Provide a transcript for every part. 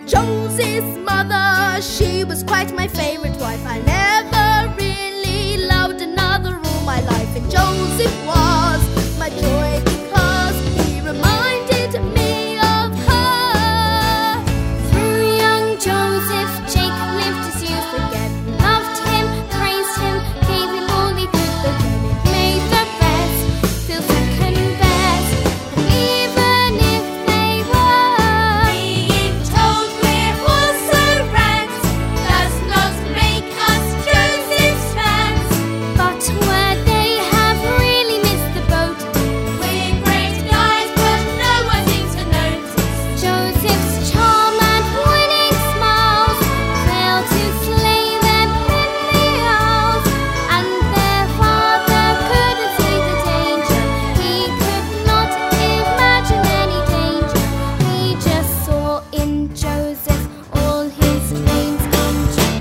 Josie's mother, she was quite my favorite wife. I never really loved another all my life, and Joseph was my joy because he reminded me of her. Through young Joseph, Jacob lived his youth again. Loved him, praised him, gave him all he could, but then it made the rest feel second best. And even if they were being told we're also rats, does not make us Joseph's fans. but where they have really missed the boat, We're great guys, but no one seems to notice. Joseph's charm and winning smiles failed to slay them in the hours, and their father couldn't see the danger. He could not imagine any danger. He just saw in Joseph all his dreams come true.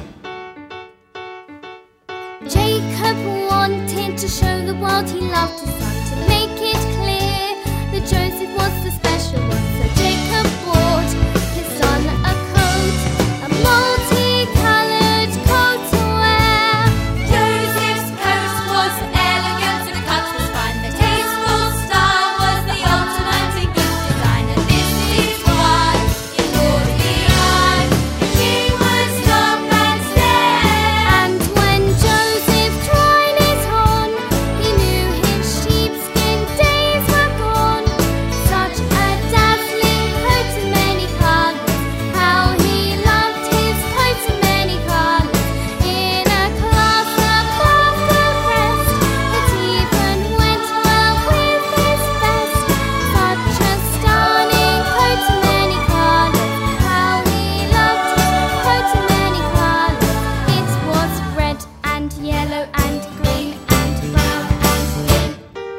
Jacob wanted to show the world he loved his son, to make it clear that Joseph was the special one. So Jacob bought his son a coat, a multicolored coat to wear. Joseph's coat was elegant, the cut was fine, the tasteful style was the ultimate in good design, and this is why it caught the eye. The king would stop and stare. And when Joseph tried it on, he knew his sheepskin days were gone. Such a dazzling coat of many colours, how he loved his coat of many colours. In a class above the rest, it even went well with his vest. Such a stunning coat of many colours, how he loved his coat of many colours. It was red and yellow and green and brown and blue.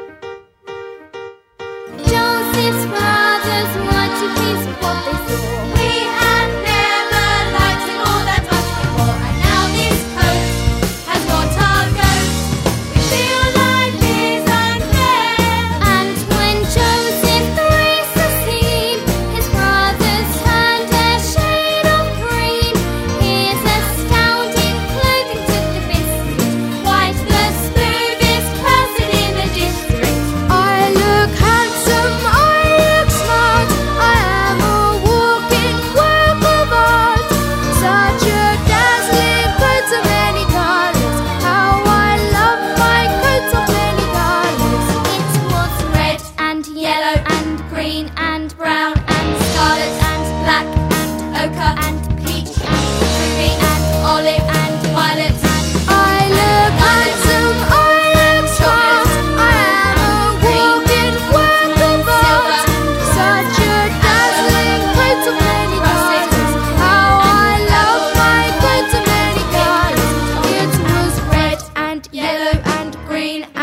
Joseph's brothers were too pleased with what they saw. We had never liked him all that much before, and now this coat has got our goat. We feel life is unfair. And when Joseph graced the scene, his brothers turned a shade of green. His astounding clothing took the biscuit, Quite the smoothest person in the district. I look handsome, I look smart, I am a walking work of art. Such a dazzling coat of many colours, how I love my coat of many colours. it was red and yellow and green and brown and scarlet and black and ochre and peach and ruby and olive and violet and I look handsome, I look smart, I am a walking work of art. Such a dazzling coat of many colours, how I love my coat of many colours. It was red and yellow and green